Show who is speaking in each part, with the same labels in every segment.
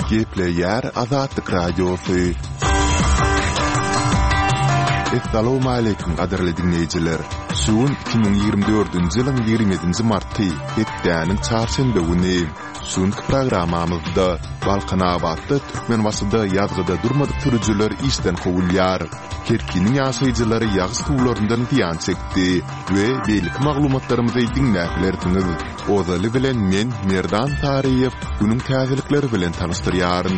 Speaker 1: Gepleyer Azatlyk Radiosu. Assalamu alaykum qadarly dinleyijiler. Şuun 2024-nji ýylyň 27-nji marty, etdäniň çarşamba güni. Şuňky programamyzda Balkanabatda Türkmen wasyda ýazgyda durmadyk türüjüler işden howulýar. Kerkiniň ýaşaýjylary ýagy suwlaryndan ziýan çekdi we beýlik maglumatlarymyzy dinläplerdiňiz. Ozaly bilen men Merdan Tariýew günüň täzelikleri bilen tanıştyrýaryn.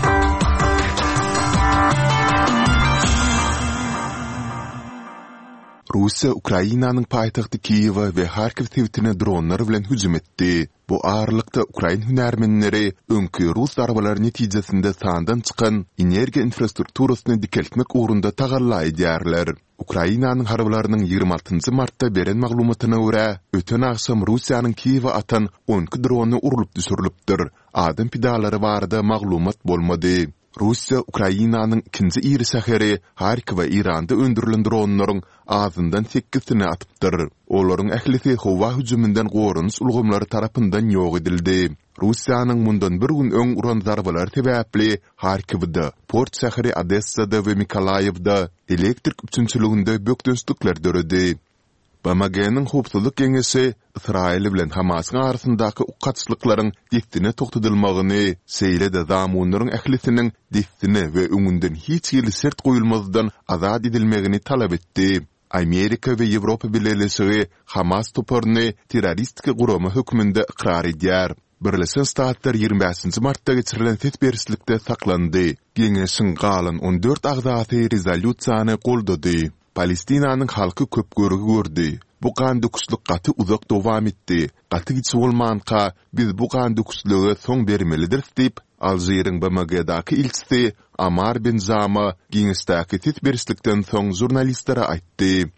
Speaker 1: Russiya Ukrainanyň paýtagty Kiýewa we Harkiw täwitine dronlar bilen hüjüm etdi. Bu ağırlıkta Ukrayn hünärmenleri öňkü Rus zarbalary netijesinde sandan çykan energiýa infrastrukturasyny dikeltmek ugrunda tagallay edýärler. Ukrainanyň harbalarynyň 26-njy martda beren maglumatyna görä, öten akşam Russiýanyň Kiýewa atan 12 drony urulyp düşürilipdir. Adam pidalary barada maglumat bolmady. Russiya Ukrainanyň ikinji iri şäheri Harkiw we Iranda öndürilen dronlaryň azyndan 8-sini atypdyr. Olaryň ählisi howa hüjümünden gorunç ulgamlary tarapyndan ýok edildi. Russiýanyň mundan bir gün öň uran zarbalary sebäpli Harkiwda, port şäheri Odessada we Mykolaýewda elektrik üçinçiliginde bökdönslikler döredi. BMG-niň howpsuzlyk geňeşi Israil bilen Hamasyň arasyndaky ukaçlyklaryň diktine togtadylmagyny, seýlede zamanlaryň ählisiniň diktine we öňünden hiç ýyly sert goýulmazdan azad edilmegini talap etdi. Amerika we Ýewropa birleşigi Hamas toparyny terroristik gurama hökmünde ikrar edýär. Birleşen Ştatlar 25-nji martda geçirilen tetberslikde saklandy. Geňeşiň galan 14 agzasy rezolýusiýany goldady. Palestinanyň halky köp görügi gördü. Bu gandykçylyk gaty uzak dowam etdi. Gaty hiç bolmanka biz bu gandykçylyga soň bermelidir diýip Aljeryň BMG-daky ilçisi Amar Ben Zama giňişdäki tetberslikden soň jurnalistlere aýtdy.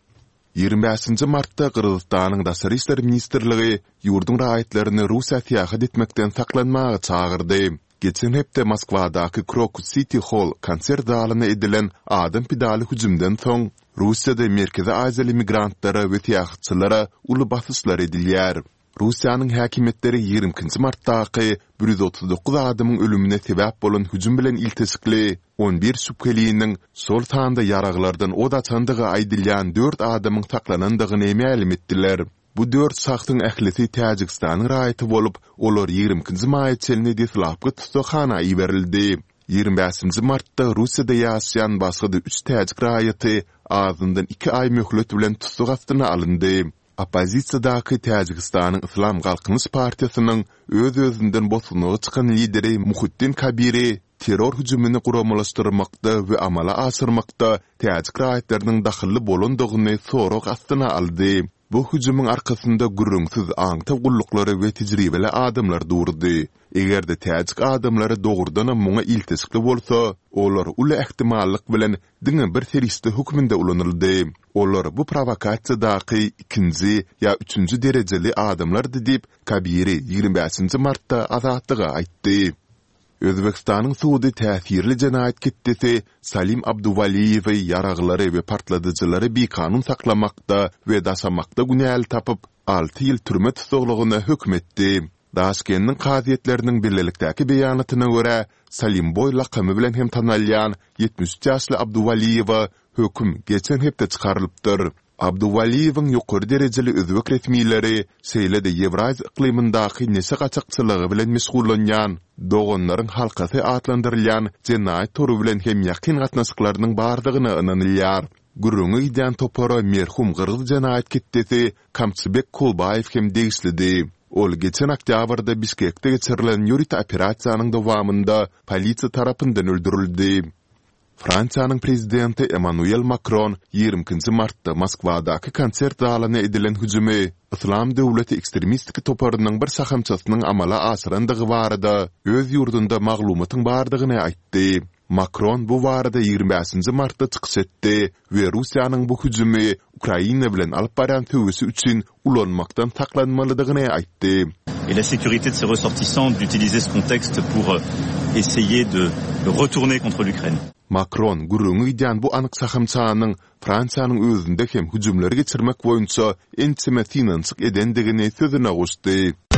Speaker 1: 25-nji martda Kyrgyzstanyň Daşary işler ministrligi ýurduň raýatlaryny Russiýa täýat etmekden saklanmagy çagyrdy. Geçen hepde Moskwadaky Crocus City Hall konsert zalyna edilen adam pidaly hüjümden soň Russiýada Merkezi Aziýaly migrantlary we täýatçylara uly basışlar edilýär. Russiýanyň häkimetleri 20-nji martdaky 139 adamyň ölümine sebäp bolan hüjüm bilen iltisikli 11 şüpheliniň sol tanda yaraglardan od açandygy aýdylýan 4 adamyň saklanandygyny ma'lum etdiler. Bu 4 saxtyň ählisi Täjikistanyň raýaty bolup, olar 20-nji maý çelini deslapky tutaqhana ýerildi. 25-nji martda Russiýada ýaşaýan başga 3 täjik raýaty azyndan 2 ay möhlet bilen tutuq astyna alyndy. Opozisiýadaky Täjikistanyň Islam Galkynyş partiýasynyň öz-özünden bosunugy çykan lideri Muhiddin Kabiri terror hüjümini guramalaşdyrmakda we amala asyrmakda täjik raýatlarynyň dahilli bolandygyny soraq astyna aldy. Bu hüjümüň arkasynda gürrüňsiz aňta gullukları we tejribeli adamlar durdy. Egerde täjik adamlary dogurdan muňa iltisikli bolsa, olar uly ähtimallyk bilen diňe bir terrorist hökmünde ulanyldy. Olar bu provokasiýadaky ikinji ýa üçünji derejeli adamlardy diýip Kabiri 25-nji martda azatlyga aýtdy. Özbekistanyň suwdy täsirli jenaýat ketdisi Salim Abduvaliýew ýaraglary we partladyjylary bekanun saklamakda we daşamakda günäl tapyp 6 ýyl türme tutuklugyna hökm etdi. Daşkentniň gaziýetleriniň birlelikdäki beýanatyna görä Salim boy lakamy bilen hem tanalýan 73 ýaşly Abduvaliýew hökm geçen hepde çykarylypdyr. Abduvaliýewiň ýokary derejeli özbek resmiýetleri seýlede Ýewraziýa iklimyndaky neşe gaçakçylygy bilen meşgullanýan, doganlaryň halkasy atlandyrylýan jenaýat tory bilen hem ýakyn gatnaşyklarynyň bardygyny ynanylýar. Gürrüňi giden topara merhum Kyrgyz jenaýat ketdisi Kamçybek Kulbaýew hem degişlidi. Ol geçen oktýabrda Bişkekde geçirilen ýurit operasiýanyň dowamında polisiýa tarapyndan öldürildi. Fransiýanyň prezidenti Emmanuel Macron 20-nji martda Moskwadaky konsert zalyna edilen hüjümi Islam döwleti ekstremistik toparynyň bir sahamçasynyň amala asyrandygy barada öz ýurdunda maglumatyň bardygyny aýtdy. Macron bu barada 25-nji martda çykyş etdi we Russiýanyň bu hüjümi Ukraina bilen alyp baran töwesi üçin ulanmakdan saklanmalydygyny aýtdy.
Speaker 2: Et la sécurité de ses ressortissants d'utiliser ce contexte pour essayer de retourner contre l'Ukraine.
Speaker 1: Macron gurrüňi giden bu anyk sahamçanyň Fransiýanyň özünde hem hüjümleri geçirmek boýunça ençeme finansyk edendigini sözüne goşdy.